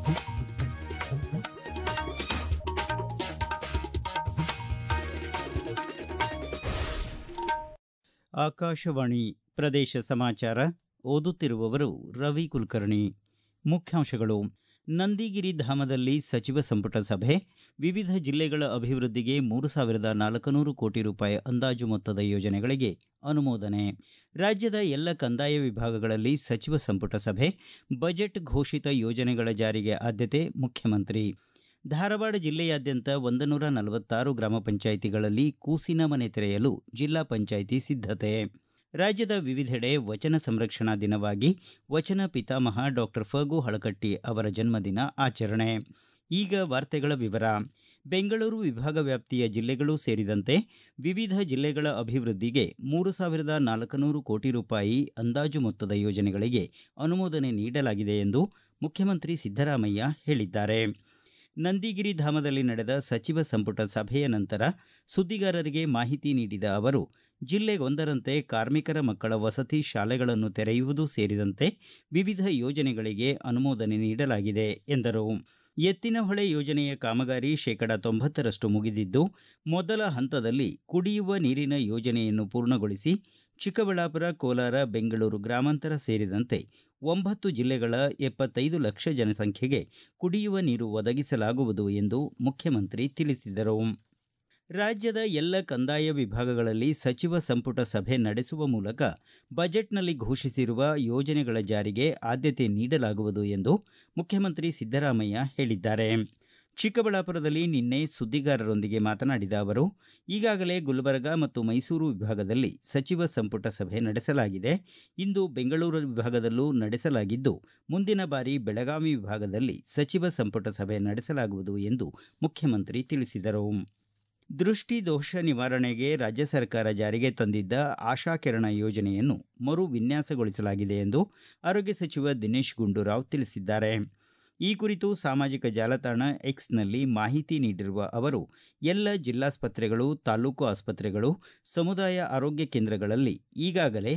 ಆಕಾಶವಾಣಿ ಪ್ರದೇಶ ಸಮಾಚಾರ ಓದುತ್ತಿರುವವರು ರವಿ ಕುಲಕರ್ಣಿ. ಮುಖ್ಯಾಂಶಗಳು. ನಂದಿಗಿರಿ ಧಾಮದಲ್ಲಿ ಸಚಿವ ಸಂಪುಟ ಸಭೆ, ವಿವಿಧ ಜಿಲ್ಲೆಗಳ ಅಭಿವೃದ್ಧಿಗೆ 3,400 ಕೋಟಿ ರೂಪಾಯಿ ಅಂದಾಜು ಮೊತ್ತದ ಯೋಜನೆಗಳಿಗೆ ಅನುಮೋದನೆ. ರಾಜ್ಯದ ಎಲ್ಲ ಕಂದಾಯ ವಿಭಾಗಗಳಲ್ಲಿ ಸಚಿವ ಸಂಪುಟ ಸಭೆ, ಬಜೆಟ್ ಘೋಷಿತ ಯೋಜನೆಗಳ ಜಾರಿಗೆ ಆದ್ಯತೆ ಮುಖ್ಯಮಂತ್ರಿ. ಧಾರವಾಡ ಜಿಲ್ಲೆಯಾದ್ಯಂತ 146 ಗ್ರಾಮ ಪಂಚಾಯಿತಿಗಳಲ್ಲಿ ಕೂಸಿನ ಮನೆ ತೆರೆಯಲು ಜಿಲ್ಲಾ ಪಂಚಾಯಿತಿ ಸಿದ್ಧತೆ. ರಾಜ್ಯದ ವಿವಿಧೆಡೆ ವಚನ ಸಂರಕ್ಷಣಾ ದಿನವಾಗಿ ವಚನ ಪಿತಾಮಹ ಡಾಕ್ಟರ್ ಫಗು ಹಳಕಟ್ಟಿ ಅವರ ಜನ್ಮದಿನ ಆಚರಣೆ. ಈಗ ವಾರ್ತೆಗಳ ವಿವರ. ಬೆಂಗಳೂರು ವಿಭಾಗ ವ್ಯಾಪ್ತಿಯ ಜಿಲ್ಲೆಗಳೂ ಸೇರಿದಂತೆ ವಿವಿಧ ಜಿಲ್ಲೆಗಳ ಅಭಿವೃದ್ಧಿಗೆ 3,400 ಕೋಟಿ ರೂಪಾಯಿ ಅಂದಾಜು ಮೊತ್ತದ ಯೋಜನೆಗಳಿಗೆ ಅನುಮೋದನೆ ನೀಡಲಾಗಿದೆ ಎಂದು ಮುಖ್ಯಮಂತ್ರಿ ಸಿದ್ದರಾಮಯ್ಯ ಹೇಳಿದ್ದಾರೆ. ನಂದಿಗಿರಿ ಧಾಮದಲ್ಲಿ ನಡೆದ ಸಚಿವ ಸಂಪುಟ ಸಭೆಯ ನಂತರ ಸುದ್ದಿಗಾರರಿಗೆ ಮಾಹಿತಿ ನೀಡಿದ ಅವರು, ಜಿಲ್ಲೆಗೊಂದರಂತೆ ಕಾರ್ಮಿಕರ ಮಕ್ಕಳ ವಸತಿ ಶಾಲೆಗಳನ್ನು ತೆರೆಯುವುದು ಸೇರಿದಂತೆ ವಿವಿಧ ಯೋಜನೆಗಳಿಗೆ ಅನುಮೋದನೆ ನೀಡಲಾಗಿದೆ ಎಂದರು. ಎತ್ತಿನಹೊಳೆ ಯೋಜನೆಯ ಕಾಮಗಾರಿ 90% ಮುಗಿದಿದ್ದು, ಮೊದಲ ಹಂತದಲ್ಲಿ ಕುಡಿಯುವ ನೀರಿನ ಯೋಜನೆಯನ್ನು ಪೂರ್ಣಗೊಳಿಸಿ ಚಿಕ್ಕಬಳ್ಳಾಪುರ, ಕೋಲಾರ, ಬೆಂಗಳೂರು ಗ್ರಾಮಾಂತರ ಸೇರಿದಂತೆ 9 ಜಿಲ್ಲೆಗಳ 75 ಲಕ್ಷ ಜನಸಂಖ್ಯೆಗೆ ಕುಡಿಯುವ ನೀರು ಒದಗಿಸಲಾಗುವುದು ಎಂದು ಮುಖ್ಯಮಂತ್ರಿ ತಿಳಿಸಿದರು. ರಾಜ್ಯದ ಎಲ್ಲ ಕಂದಾಯ ವಿಭಾಗಗಳಲ್ಲಿ ಸಚಿವ ಸಂಪುಟ ಸಭೆ ನಡೆಸುವ ಮೂಲಕ ಬಜೆಟ್ನಲ್ಲಿ ಘೋಷಿಸಿರುವ ಯೋಜನೆಗಳ ಜಾರಿಗೆ ಆದ್ಯತೆ ನೀಡಲಾಗುವುದು ಎಂದು ಮುಖ್ಯಮಂತ್ರಿ ಸಿದ್ದರಾಮಯ್ಯ ಹೇಳಿದ್ದಾರೆ. ಚಿಕ್ಕಬಳ್ಳಾಪುರದಲ್ಲಿ ನಿನ್ನೆ ಸುದ್ದಿಗಾರರೊಂದಿಗೆ ಮಾತನಾಡಿದ ಅವರು, ಈಗಾಗಲೇ ಗುಲ್ಬರ್ಗಾ ಮತ್ತು ಮೈಸೂರು ವಿಭಾಗದಲ್ಲಿ ಸಚಿವ ಸಂಪುಟ ಸಭೆ ನಡೆಸಲಾಗಿದೆ. ಇಂದು ಬೆಂಗಳೂರು ವಿಭಾಗದಲ್ಲೂ ನಡೆಸಲಾಗಿದ್ದು, ಮುಂದಿನ ಬಾರಿ ಬೆಳಗಾವಿ ವಿಭಾಗದಲ್ಲಿ ಸಚಿವ ಸಂಪುಟ ಸಭೆ ನಡೆಸಲಾಗುವುದು ಎಂದು ಮುಖ್ಯಮಂತ್ರಿ ತಿಳಿಸಿದರು. ದೃಷ್ಟಿ ದೋಷ ನಿವಾರಣೆಗೆ ರಾಜ್ಯ ಸರ್ಕಾರ ಜಾರಿಗೆ ತಂದಿದ್ದ ಆಶಾಕಿರಣ ಯೋಜನೆಯನ್ನು ಮರು ವಿನ್ಯಾಸಗೊಳಿಸಲಾಗಿದೆ ಎಂದು ಆರೋಗ್ಯ ಸಚಿವ ದಿನೇಶ್ ಗುಂಡೂರಾವ್ ತಿಳಿಸಿದ್ದಾರೆ. ಈ ಕುರಿತು ಸಾಮಾಜಿಕ ಜಾಲತಾಣ ಎಕ್ಸ್ನಲ್ಲಿ ಮಾಹಿತಿ ನೀಡಿರುವ ಅವರು, ಎಲ್ಲ ಜಿಲ್ಲಾಸ್ಪತ್ರೆಗಳು, ತಾಲೂಕು ಆಸ್ಪತ್ರೆಗಳು, ಸಮುದಾಯ ಆರೋಗ್ಯ ಕೇಂದ್ರಗಳಲ್ಲಿ ಈಗಾಗಲೇ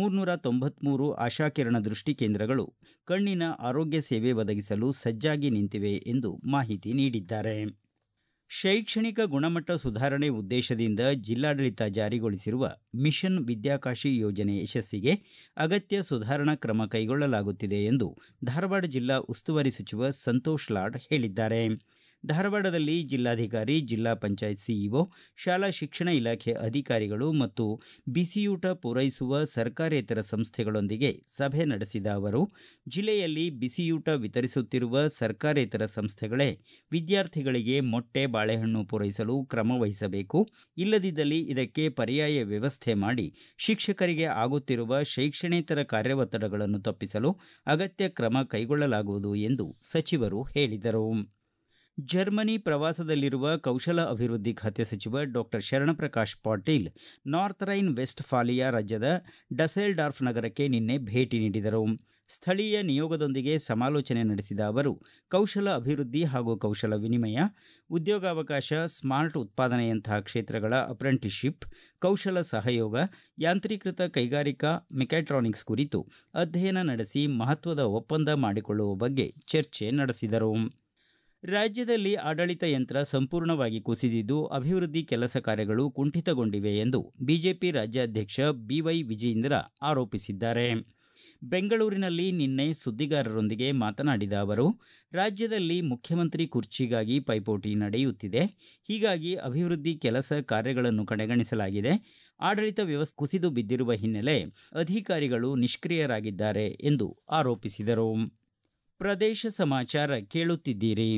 393 ಆಶಾಕಿರಣ ದೃಷ್ಟಿ ಕೇಂದ್ರಗಳು ಕಣ್ಣಿನ ಆರೋಗ್ಯ ಸೇವೆ ಒದಗಿಸಲು ಸಜ್ಜಾಗಿ ನಿಂತಿವೆ ಎಂದು ಮಾಹಿತಿ ನೀಡಿದ್ದಾರೆ. ಶೈಕ್ಷಣಿಕ ಗುಣಮಟ್ಟ ಸುಧಾರಣೆ ಉದ್ದೇಶದಿಂದ ಜಿಲ್ಲಾಡಳಿತ ಜಾರಿಗೊಳಿಸಿರುವ ಮಿಷನ್ ವಿದ್ಯಾಕಾಶಿ ಯೋಜನೆ ಯಶಸ್ಸಿಗೆ ಅಗತ್ಯ ಸುಧಾರಣಾ ಕ್ರಮ ಕೈಗೊಳ್ಳಲಾಗುತ್ತಿದೆ ಎಂದು ಧಾರವಾಡ ಜಿಲ್ಲಾ ಉಸ್ತುವಾರಿ ಸಚಿವ ಸಂತೋಷ್ ಲಾಡ್ ಹೇಳಿದ್ದಾರೆ. ಧಾರವಾಡದಲ್ಲಿ ಜಿಲ್ಲಾಧಿಕಾರಿ, ಜಿಲ್ಲಾ ಪಂಚಾಯತ್ ಸಿಇಒ, ಶಾಲಾ ಶಿಕ್ಷಣ ಇಲಾಖೆ ಅಧಿಕಾರಿಗಳು ಮತ್ತು ಬಿಸಿಯೂಟ ಪೂರೈಸುವ ಸರ್ಕಾರೇತರ ಸಂಸ್ಥೆಗಳೊಂದಿಗೆ ಸಭೆ ನಡೆಸಿದ ಅವರು, ಜಿಲ್ಲೆಯಲ್ಲಿ ಬಿಸಿಯೂಟ ವಿತರಿಸುತ್ತಿರುವ ಸರ್ಕಾರೇತರ ಸಂಸ್ಥೆಗಳೇ ವಿದ್ಯಾರ್ಥಿಗಳಿಗೆ ಮೊಟ್ಟೆ, ಬಾಳೆಹಣ್ಣು ಪೂರೈಸಲು ಕ್ರಮ ವಹಿಸಬೇಕು. ಇಲ್ಲದಿದ್ದಲ್ಲಿ ಇದಕ್ಕೆ ಪರ್ಯಾಯ ವ್ಯವಸ್ಥೆ ಮಾಡಿ ಶಿಕ್ಷಕರಿಗೆ ಆಗುತ್ತಿರುವ ಶೈಕ್ಷಣೇತರ ಕಾರ್ಯವತ್ತಡಗಳನ್ನು ತಪ್ಪಿಸಲು ಅಗತ್ಯ ಕ್ರಮ ಕೈಗೊಳ್ಳಲಾಗುವುದು ಎಂದು ಸಚಿವರು ಹೇಳಿದರು. ಜರ್ಮನಿ ಪ್ರವಾಸದಲ್ಲಿರುವ ಕೌಶಲ ಅಭಿವೃದ್ಧಿ ಖಾತೆ ಸಚಿವ doctor Sharanprakash Patil North Rhine Westphalia ರಾಜ್ಯದ ಡಸೆಲ್ಡಾರ್ಫ್ ನಗರಕ್ಕೆ ನಿನ್ನೆ ಭೇಟಿ ನೀಡಿದರು. ಸ್ಥಳೀಯ ನಿಯೋಗದೊಂದಿಗೆ ಸಮಾಲೋಚನೆ ನಡೆಸಿದ ಅವರು, ಕೌಶಲ ಅಭಿವೃದ್ಧಿ ಹಾಗೂ ಕೌಶಲ ವಿನಿಮಯ, ಉದ್ಯೋಗಾವಕಾಶ, ಸ್ಮಾರ್ಟ್ ಉತ್ಪಾದನೆಯಂತಹ ಕ್ಷೇತ್ರಗಳ ಅಪ್ರೆಂಟಿಸ್ಶಿಪ್, ಕೌಶಲ ಸಹಯೋಗ, ಯಾಂತ್ರೀಕೃತ ಕೈಗಾರಿಕಾ, ಮೆಕ್ಯಾಟ್ರಾನಿಕ್ಸ್ ಕುರಿತು ಅಧ್ಯಯನ ನಡೆಸಿ ಮಹತ್ವದ ಒಪ್ಪಂದ ಮಾಡಿಕೊಳ್ಳುವ ಬಗ್ಗೆ ಚರ್ಚೆ ನಡೆಸಿದರು. ರಾಜ್ಯದಲ್ಲಿ ಆಡಳಿತ ಯಂತ್ರ ಸಂಪೂರ್ಣವಾಗಿ ಕುಸಿದಿದ್ದು, ಅಭಿವೃದ್ಧಿ ಕೆಲಸ ಕಾರ್ಯಗಳು ಕುಂಠಿತಗೊಂಡಿವೆ ಎಂದು ಬಿಜೆಪಿ ರಾಜ್ಯಾಧ್ಯಕ್ಷ ಬಿವೈ ವಿಜಯೇಂದ್ರ ಆರೋಪಿಸಿದ್ದಾರೆ. ಬೆಂಗಳೂರಿನಲ್ಲಿ ನಿನ್ನೆ ಸುದ್ದಿಗಾರರೊಂದಿಗೆ ಮಾತನಾಡಿದ ಅವರು, ರಾಜ್ಯದಲ್ಲಿ ಮುಖ್ಯಮಂತ್ರಿ ಕುರ್ಚಿಗಾಗಿ ಪೈಪೋಟಿ ನಡೆಯುತ್ತಿದೆ. ಹೀಗಾಗಿ ಅಭಿವೃದ್ಧಿ ಕೆಲಸ ಕಾರ್ಯಗಳನ್ನು ಕಡೆಗಣಿಸಲಾಗಿದೆ. ಆಡಳಿತ ವ್ಯವಸ್ಥೆ ಕುಸಿದು ಬಿದ್ದಿರುವ ಹಿನ್ನೆಲೆ ಅಧಿಕಾರಿಗಳು ನಿಷ್ಕ್ರಿಯರಾಗಿದ್ದಾರೆ ಎಂದು ಆರೋಪಿಸಿದರು. ಪ್ರದೇಶ ಸಮಾಚಾರ ಕೇಳುತ್ತಿದ್ದೀರಿ.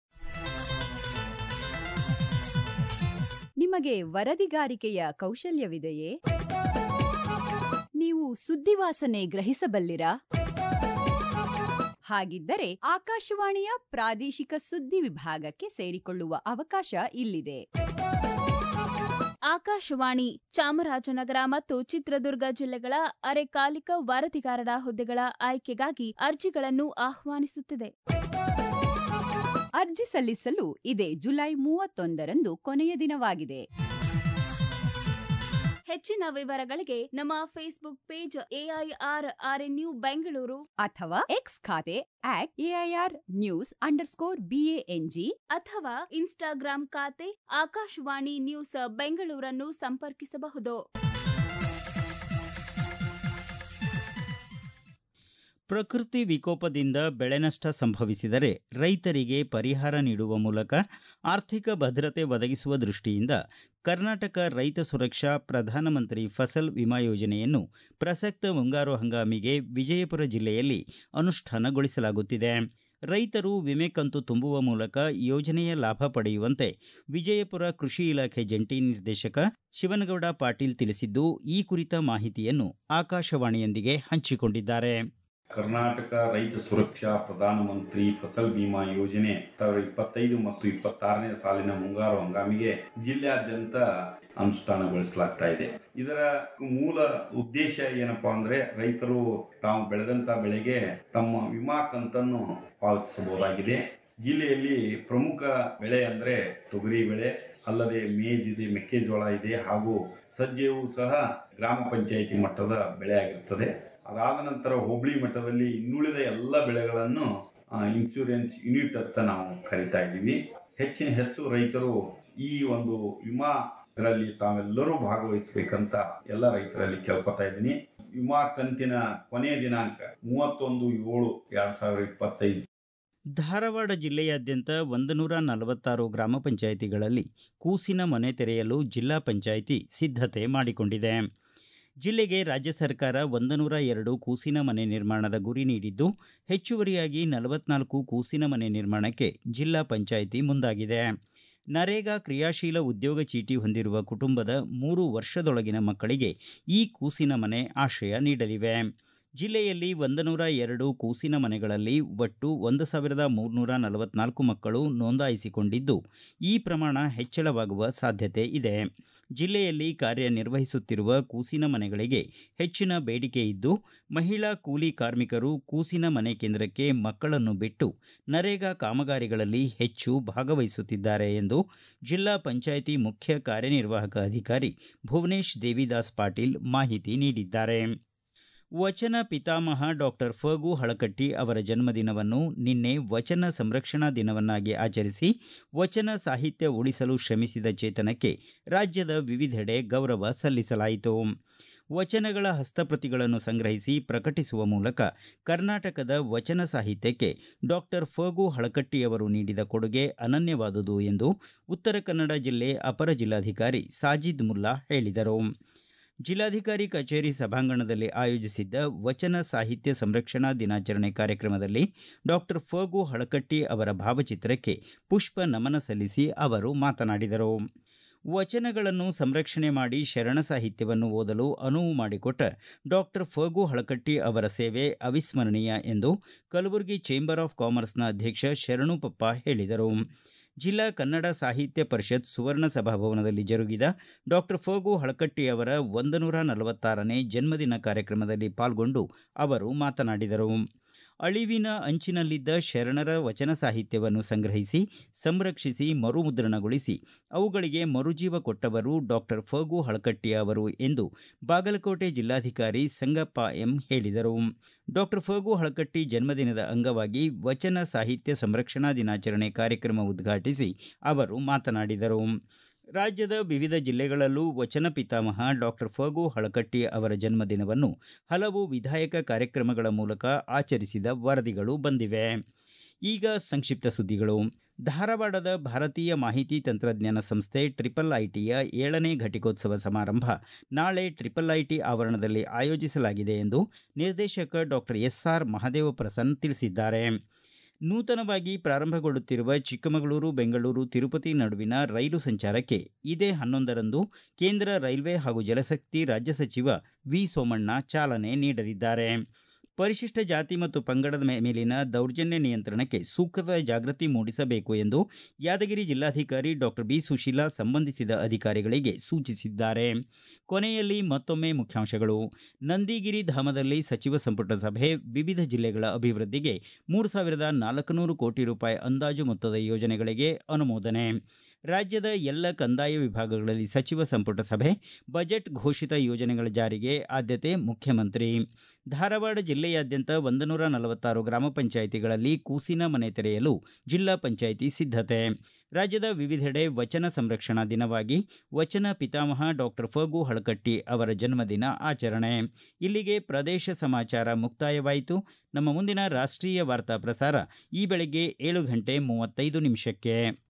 ನಿಮಗೆ ವರದಿಗಾರಿಕೆಯ ಕೌಶಲ್ಯವಿದೆಯೇ? ನೀವು ಸುದ್ದಿವಾಸನೆ ಗ್ರಹಿಸಬಲ್ಲಿರಾ? ಹಾಗಿದ್ದರೆ ಆಕಾಶವಾಣಿಯ ಪ್ರಾದೇಶಿಕ ಸುದ್ದಿ ವಿಭಾಗಕ್ಕೆ ಸೇರಿಕೊಳ್ಳುವ ಅವಕಾಶ ಇಲ್ಲಿದೆ. ಆಕಾಶವಾಣಿ ಚಾಮರಾಜನಗರ ಮತ್ತು ಚಿತ್ರದುರ್ಗ ಜಿಲ್ಲೆಗಳ ಅರೆಕಾಲಿಕ ವರದಿಗಾರರ ಹುದ್ದೆಗಳ ಆಯ್ಕೆಗಾಗಿ ಅರ್ಜಿಗಳನ್ನು ಆಹ್ವಾನಿಸುತ್ತಿದೆ. ಅರ್ಜಿ ಸಲ್ಲಿಸಲು ಇದೇ ಜುಲೈ 31ರಂದು ಕೊನೆಯ ದಿನವಾಗಿದೆ. ಹೆಚ್ಚಿನ ವಿವರಗಳಿಗೆ ನಮ್ಮ ಫೇಸ್ಬುಕ್ ಪೇಜ್ AIR ಬೆಂಗಳೂರು ಅಥವಾ ಎಕ್ಸ್ ಖಾತೆ @AIR_BANG ಅಥವಾ ಇನ್ಸ್ಟಾಗ್ರಾಂ ಖಾತೆ ಆಕಾಶವಾಣಿ ನ್ಯೂಸ್ ಬೆಂಗಳೂರನ್ನು ಸಂಪರ್ಕಿಸಬಹುದು. ಪ್ರಕೃತಿ ವಿಕೋಪದಿಂದ ಬೆಳೆ ನಷ್ಟ ಸಂಭವಿಸಿದರೆ ರೈತರಿಗೆ ಪರಿಹಾರ ನೀಡುವ ಮೂಲಕ ಆರ್ಥಿಕ ಭದ್ರತೆ ಒದಗಿಸುವ ದೃಷ್ಟಿಯಿಂದ ಕರ್ನಾಟಕ ರೈತ ಸುರಕ್ಷಾ ಪ್ರಧಾನಮಂತ್ರಿ ಫಸಲ್ ವಿಮಾ ಯೋಜನೆಯನ್ನು ಪ್ರಸಕ್ತ ಮುಂಗಾರು ಹಂಗಾಮಿಗೆ ವಿಜಯಪುರ ಜಿಲ್ಲೆಯಲ್ಲಿ ಅನುಷ್ಠಾನಗೊಳಿಸಲಾಗುತ್ತಿದೆ. ರೈತರು ವಿಮೆ ಕಂತು ತುಂಬುವ ಮೂಲಕ ಯೋಜನೆಯ ಲಾಭ ಪಡೆಯುವಂತೆ ವಿಜಯಪುರ ಕೃಷಿ ಇಲಾಖೆ ಜಂಟಿ ನಿರ್ದೇಶಕ ಶಿವನಗೌಡ ಪಾಟೀಲ್ ತಿಳಿಸಿದ್ದು, ಈ ಕುರಿತ ಮಾಹಿತಿಯನ್ನು ಆಕಾಶವಾಣಿಯೊಂದಿಗೆ ಹಂಚಿಕೊಂಡಿದ್ದಾರೆ. ಕರ್ನಾಟಕ ರೈತ ಸುರಕ್ಷಾ ಪ್ರಧಾನಮಂತ್ರಿ ಫಸಲ್ ಬಿಮಾ ಯೋಜನೆ 2025 ಮತ್ತು 26ನೇ ಸಾಲಿನ ಮುಂಗಾರು ಹಂಗಾಮಿಗೆ ಜಿಲ್ಲೆಯಾದ್ಯಂತ ಅನುಷ್ಠಾನಗೊಳಿಸಲಾಗ್ತಾ ಇದೆ. ಇದರ ಮೂಲ ಉದ್ದೇಶ ಏನಪ್ಪಾ ಅಂದ್ರೆ, ರೈತರು ತಾವು ಬೆಳೆದಂತ ಬೆಳೆಗೆ ತಮ್ಮ ವಿಮಾ ಕಂತನ್ನು ಪಾವತಿಸಬಹುದಾಗಿದೆ. ಜಿಲ್ಲೆಯಲ್ಲಿ ಪ್ರಮುಖ ಬೆಳೆ ಅಂದ್ರೆ ತೊಗರಿ ಬೆಳೆ, ಅಲ್ಲದೆ ಮೇಜ್ ಇದೆ, ಮೆಕ್ಕೆಜೋಳ ಇದೆ, ಹಾಗೂ ಸಜ್ಜೆಯೂ ಸಹ ಗ್ರಾಮ ಪಂಚಾಯಿತಿ ಮಟ್ಟದ ಬೆಳೆ ಆಗಿರುತ್ತದೆ. ಅದಾದ ನಂತರ ಹೋಬಳಿ ಮಟ್ಟದಲ್ಲಿ ಇನ್ನುಳಿದ ಎಲ್ಲ ಬೆಳೆಗಳನ್ನು ಇನ್ಶೂರೆನ್ಸ್ ಯೂನಿಟ್ ಅಂತ ನಾವು ಕರಿತಾ ಇದ್ದೀವಿ. ಹೆಚ್ಚು ರೈತರು ಈ ಒಂದು ವಿಮಾ ಇದರಲ್ಲಿ ತಾವೆಲ್ಲರೂ ಭಾಗವಹಿಸಬೇಕಂತ ಎಲ್ಲ ರೈತರಲ್ಲಿ ಕೇಳ್ಕೊತಾ ಇದ್ದೀನಿ. ವಿಮಾ ಕಂತಿನ ಕೊನೆಯ ದಿನಾಂಕ 31/7/2025. ಧಾರವಾಡ ಜಿಲ್ಲೆಯಾದ್ಯಂತ 146 ಗ್ರಾಮ ಪಂಚಾಯಿತಿಗಳಲ್ಲಿ ಕೂಸಿನ ಮನೆ ತೆರೆಯಲು ಜಿಲ್ಲಾ ಪಂಚಾಯಿತಿ ಸಿದ್ಧತೆ ಮಾಡಿಕೊಂಡಿದೆ. ಜಿಲ್ಲೆಗೆ ರಾಜ್ಯ ಸರ್ಕಾರ 102 ಕೂಸಿನ ಮನೆ ನಿರ್ಮಾಣದ ಗುರಿ ನೀಡಿದ್ದು, ಹೆಚ್ಚುವರಿಯಾಗಿ 44 ಕೂಸಿನ ಮನೆ ನಿರ್ಮಾಣಕ್ಕೆ ಜಿಲ್ಲಾ ಪಂಚಾಯಿತಿ ಮುಂದಾಗಿದೆ. ನರೇಗಾ ಕ್ರಿಯಾಶೀಲ ಉದ್ಯೋಗ ಚೀಟಿ ಹೊಂದಿರುವ ಕುಟುಂಬದ 3 ವರ್ಷದೊಳಗಿನ ಮಕ್ಕಳಿಗೆ ಈ ಕೂಸಿನ ಮನೆ ಆಶ್ರಯ ನೀಡಲಿವೆ. ಜಿಲ್ಲೆಯಲ್ಲಿ 102 ಕೂಸಿನ ಮನೆಗಳಲ್ಲಿ ಒಟ್ಟು 1344 ಮಕ್ಕಳು ನೋಂದಾಯಿಸಿಕೊಂಡಿದ್ದು, ಈ ಪ್ರಮಾಣ ಹೆಚ್ಚಳವಾಗುವ ಸಾಧ್ಯತೆ ಇದೆ. ಜಿಲ್ಲೆಯಲ್ಲಿ ಕಾರ್ಯನಿರ್ವಹಿಸುತ್ತಿರುವ ಕೂಸಿನ ಮನೆಗಳಿಗೆ ಹೆಚ್ಚಿನ ಬೇಡಿಕೆ ಇದ್ದು, ಮಹಿಳಾ ಕೂಲಿ ಕಾರ್ಮಿಕರು ಕೂಸಿನ ಮನೆ ಕೇಂದ್ರಕ್ಕೆ ಮಕ್ಕಳನ್ನು ಬಿಟ್ಟು ನರೇಗಾ ಕಾಮಗಾರಿಗಳಲ್ಲಿ ಹೆಚ್ಚು ಭಾಗವಹಿಸುತ್ತಿದ್ದಾರೆ ಎಂದು ಜಿಲ್ಲಾ ಪಂಚಾಯಿತಿ ಮುಖ್ಯ ಕಾರ್ಯನಿರ್ವಾಹಕ ಅಧಿಕಾರಿ ಭುವನೇಶ್ ದೇವಿದಾಸ್ ಪಾಟೀಲ್ ಮಾಹಿತಿ ನೀಡಿದ್ದಾರೆ. ವಚನ ಪಿತಾಮಹ ಡಾಕ್ಟರ್ ಫಗು ಹಳಕಟ್ಟಿ ಅವರ ಜನ್ಮದಿನವನ್ನು ನಿನ್ನೆ ವಚನ ಸಂರಕ್ಷಣಾ ದಿನವನ್ನಾಗಿ ಆಚರಿಸಿ ವಚನ ಸಾಹಿತ್ಯ ಉಳಿಸಲು ಶ್ರಮಿಸಿದ ಚೇತನಕ್ಕೆ ರಾಜ್ಯದ ವಿವಿಧೆಡೆ ಗೌರವ ಸಲ್ಲಿಸಲಾಯಿತು. ವಚನಗಳ ಹಸ್ತಪ್ರತಿಗಳನ್ನು ಸಂಗ್ರಹಿಸಿ ಪ್ರಕಟಿಸುವ ಮೂಲಕ ಕರ್ನಾಟಕದ ವಚನ ಸಾಹಿತ್ಯಕ್ಕೆ ಡಾಕ್ಟರ್ ಫಗು ಹಳಕಟ್ಟಿಯವರು ನೀಡಿದ ಕೊಡುಗೆ ಅನನ್ಯವಾದುದು ಎಂದು ಉತ್ತರ ಕನ್ನಡ ಜಿಲ್ಲೆ ಅಪರ ಜಿಲ್ಲಾಧಿಕಾರಿ ಸಾಜಿದ್ ಮುಲ್ಲಾ ಹೇಳಿದರು. ಜಿಲ್ಲಾಧಿಕಾರಿ ಕಚೇರಿ ಸಭಾಂಗಣದಲ್ಲಿ ಆಯೋಜಿಸಿದ್ದ ವಚನ ಸಾಹಿತ್ಯ ಸಂರಕ್ಷಣಾ ದಿನಾಚರಣೆ ಕಾರ್ಯಕ್ರಮದಲ್ಲಿ ಡಾಕ್ಟರ್ ಫಗು ಹಳಕಟ್ಟಿ ಅವರ ಭಾವಚಿತ್ರಕ್ಕೆ ಪುಷ್ಪ ನಮನ ಸಲ್ಲಿಸಿ ಅವರು ಮಾತನಾಡಿದರು. ವಚನಗಳನ್ನು ಸಂರಕ್ಷಣೆ ಮಾಡಿ ಶರಣ ಸಾಹಿತ್ಯವನ್ನು ಓದಲು ಅನುವು ಮಾಡಿಕೊಟ್ಟ ಡಾಕ್ಟರ್ ಫಗು ಹಳಕಟ್ಟಿ ಅವರ ಸೇವೆ ಅವಿಸ್ಮರಣೀಯ ಎಂದು ಕಲಬುರಗಿ ಚೇಂಬರ್ ಆಫ್ ಕಾಮರ್ಸ್ನ ಅಧ್ಯಕ್ಷ ಶರಣು ಪಪ್ಪ ಹೇಳಿದರು. ಜಿಲ್ಲಾ ಕನ್ನಡ ಸಾಹಿತ್ಯ ಪರಿಷತ್ ಸುವರ್ಣ ಸಭಾಭವನದಲ್ಲಿ ಜರುಗಿದ ಡಾಕ್ಟರ್ ಫಗು ಹಳಕಟ್ಟಿ ಅವರ 146ನೇ ಜನ್ಮದಿನ ಕಾರ್ಯಕ್ರಮದಲ್ಲಿ ಪಾಲ್ಗೊಂಡು ಅವರು ಮಾತನಾಡಿದರು. ಅಳಿವಿನ ಅಂಚಿನಲ್ಲಿದ್ದ ಶರಣರ ವಚನ ಸಾಹಿತ್ಯವನ್ನು ಸಂಗ್ರಹಿಸಿ, ಸಂರಕ್ಷಿಸಿ, ಮರುಮುದ್ರಣಗೊಳಿಸಿ ಅವುಗಳಿಗೆ ಮರುಜೀವ ಕೊಟ್ಟವರು ಡಾಕ್ಟರ್ ಫಗು ಹಳಕಟ್ಟಿ ಅವರು ಎಂದು ಬಾಗಲಕೋಟೆ ಜಿಲ್ಲಾಧಿಕಾರಿ ಸಂಗಪ್ಪ ಎಂ ಹೇಳಿದರು. ಡಾಕ್ಟರ್ ಫಗು ಹಳಕಟ್ಟಿ ಜನ್ಮದಿನದ ಅಂಗವಾಗಿ ವಚನ ಸಾಹಿತ್ಯ ಸಂರಕ್ಷಣಾ ದಿನಾಚರಣೆ ಕಾರ್ಯಕ್ರಮ ಉದ್ಘಾಟಿಸಿ ಅವರು ಮಾತನಾಡಿದರು. ರಾಜ್ಯದ ವಿವಿಧ ಜಿಲ್ಲೆಗಳಲ್ಲೂ ವಚನ ಪಿತಾಮಹ ಡಾಕ್ಟರ್ ಫಗು ಹಳಕಟ್ಟಿ ಅವರ ಜನ್ಮದಿನವನ್ನು ಹಲವು ವಿಧಾಯಕ ಕಾರ್ಯಕ್ರಮಗಳ ಮೂಲಕ ಆಚರಿಸಿದ ವರದಿಗಳು ಬಂದಿವೆ. ಈಗ ಸಂಕ್ಷಿಪ್ತ ಸುದ್ದಿಗಳು. ಧಾರವಾಡದ ಭಾರತೀಯ ಮಾಹಿತಿ ತಂತ್ರಜ್ಞಾನ ಸಂಸ್ಥೆ IIITಯ 7ನೇ ಘಟಿಕೋತ್ಸವ ಸಮಾರಂಭ ನಾಳೆ IIIT ಆವರಣದಲ್ಲಿ ಆಯೋಜಿಸಲಾಗಿದೆ ಎಂದು ನಿರ್ದೇಶಕ ಡಾಕ್ಟರ್ SR ಮಹದೇವ ಪ್ರಸನ್ನ ತಿಳಿಸಿದ್ದಾರೆ. ನೂತನವಾಗಿ ಪ್ರಾರಂಭಗೊಳ್ಳುತ್ತಿರುವ ಚಿಕ್ಕಮಗಳೂರು ಬೆಂಗಳೂರು ತಿರುಪತಿ ನಡುವಿನ ರೈಲು ಸಂಚಾರಕ್ಕೆ ಇದೇ 11ರಂದು ಕೇಂದ್ರ ರೈಲ್ವೆ ಹಾಗೂ ಜಲಶಕ್ತಿ ರಾಜ್ಯ ಸಚಿವ ವಿ ಸೋಮಣ್ಣ ಚಾಲನೆ ನೀಡಲಿದ್ದಾರೆ. ಪರಿಶಿಷ್ಟ ಜಾತಿ ಮತ್ತು ಪಂಗಡದ ಮೇಲಿನ ದೌರ್ಜನ್ಯ ನಿಯಂತ್ರಣಕ್ಕೆ ಸೂಕ್ತ ಜಾಗೃತಿ ಮೂಡಿಸಬೇಕು ಎಂದು ಯಾದಗಿರಿ ಜಿಲ್ಲಾಧಿಕಾರಿ ಡಾಕ್ಟರ್ ಬಿ ಸುಶೀಲಾ ಸಂಬಂಧಿಸಿದ ಅಧಿಕಾರಿಗಳಿಗೆ ಸೂಚಿಸಿದ್ದಾರೆ. ಕೊನೆಯಲ್ಲಿ ಮತ್ತೊಮ್ಮೆ ಮುಖ್ಯಾಂಶಗಳು. ನಂದಿಗಿರಿ ಧಾಮದಲ್ಲಿ ಸಚಿವ ಸಂಪುಟ ಸಭೆ, ವಿವಿಧ ಜಿಲ್ಲೆಗಳ ಅಭಿವೃದ್ಧಿಗೆ 3,400 ಕೋಟಿ ರೂಪಾಯಿ ಅಂದಾಜು ಮೊತ್ತದ ಯೋಜನೆಗಳಿಗೆ ಅನುಮೋದನೆ. ರಾಜ್ಯದ ಎಲ್ಲ ಕಂದಾಯ ವಿಭಾಗಗಳಲ್ಲಿ ಸಚಿವ ಸಂಪುಟ ಸಭೆ, ಬಜೆಟ್ ಘೋಷಿತ ಯೋಜನೆಗಳ ಜಾರಿಗೆ ಆದ್ಯತೆ ಮುಖ್ಯಮಂತ್ರಿ. ಧಾರವಾಡ ಜಿಲ್ಲೆಯಾದ್ಯಂತ 146 ಗ್ರಾಮ ಪಂಚಾಯಿತಿಗಳಲ್ಲಿ ಕೂಸಿನ ಮನೆ ತೆರೆಯಲು ಜಿಲ್ಲಾ ಪಂಚಾಯಿತಿ ಸಿದ್ಧತೆ. ರಾಜ್ಯದ ವಿವಿಧೆಡೆ ವಚನ ಸಂರಕ್ಷಣಾ ದಿನವಾಗಿ ವಚನ ಪಿತಾಮಹ ಡಾಕ್ಟರ್ ಫಗು ಹಳಕಟ್ಟಿ ಅವರ ಜನ್ಮದಿನ ಆಚರಣೆ. ಇಲ್ಲಿಗೆ ಪ್ರದೇಶ ಸಮಾಚಾರ ಮುಕ್ತಾಯವಾಯಿತು. ನಮ್ಮ ಮುಂದಿನ ರಾಷ್ಟ್ರೀಯ ವಾರ್ತಾ ಪ್ರಸಾರ ಈ ಬೆಳಗ್ಗೆ 7:35 ನಿಮಿಷಕ್ಕೆ.